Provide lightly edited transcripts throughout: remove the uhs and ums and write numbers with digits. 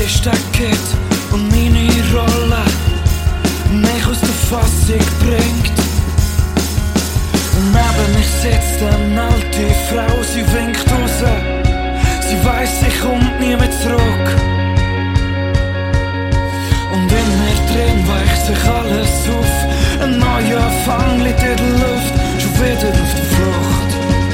Tisch deckt und meine Rolle mich aus der Fassung bringt. Und neben mir sitzt eine alte Frau, sie winkt raus, sie weiss, sie kommt nie mehr zurück. Und in mir drin weicht sich alles auf, ein neuer Fang liegt in der Luft, schon wieder auf der Flucht.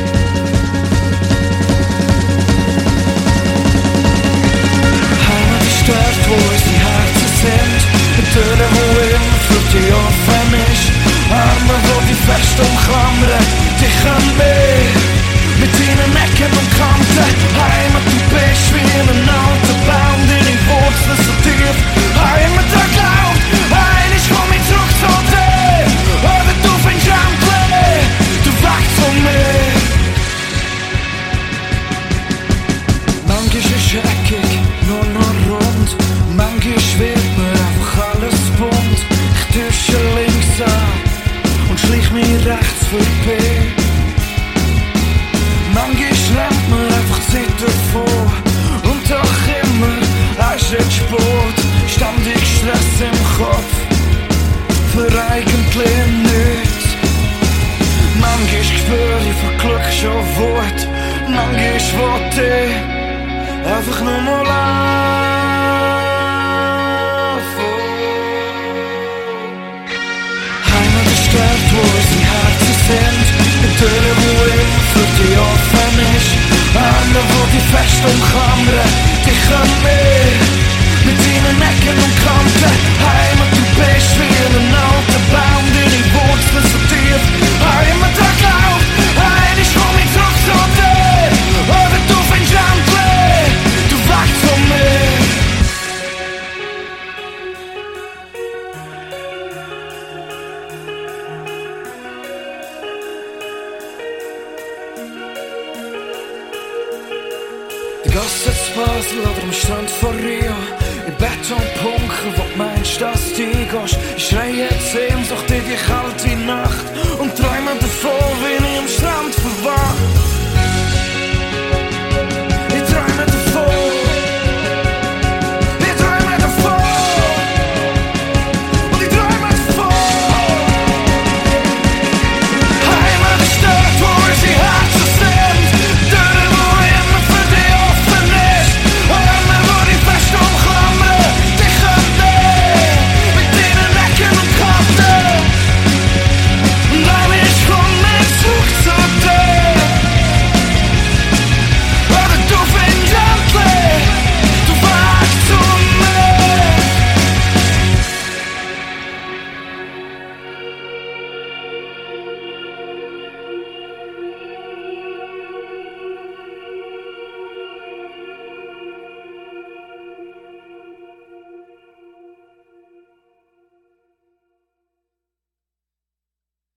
Heimat ist dort, wo unsere Herzen sind, die Türen, wo immer für dich offen ist, Arme, wo dich fest umklammern, dich an mich, mit deinen Ecken und Kanten. Heimat, du bist wie in einem alten Baum, deine Wurzeln so tief. Heimat, der glaubt, einmal komm ich zurück zu dir, oder du findest endlich, du weg von mir. Manchmal ist es eckig, nur noch rund, manchmal wird mir einfach alles bunt. Ich täusche links an und schlich mich rechts vorbei. Manchmal rennt mir einfach die Zeit davon und doch immer hast du den Sport. Ständig Stress im Kopf, für eigentlich nichts. Manchmal spür ich vor Glück schon Wut, manchmal wollte ich einfach nur mal laufen. Heimat ist dort, wo unsere Herzen sind, die Türen, wo immer für dich offen ist, Arme, wo dich fest umklammern, dich an mich, mit deinen Ecken und Kanten. Heimat, du bist wie in einem alten Baum, deine Wurzeln so tief. Heimat, der glaubt, einmal komm ich zurück zu dir, oder du findest endlich, du weg von mir. Die Gasse zu Basel oder am Strand von Rio, im Betonpunker, wo du meinst, dass du gehst.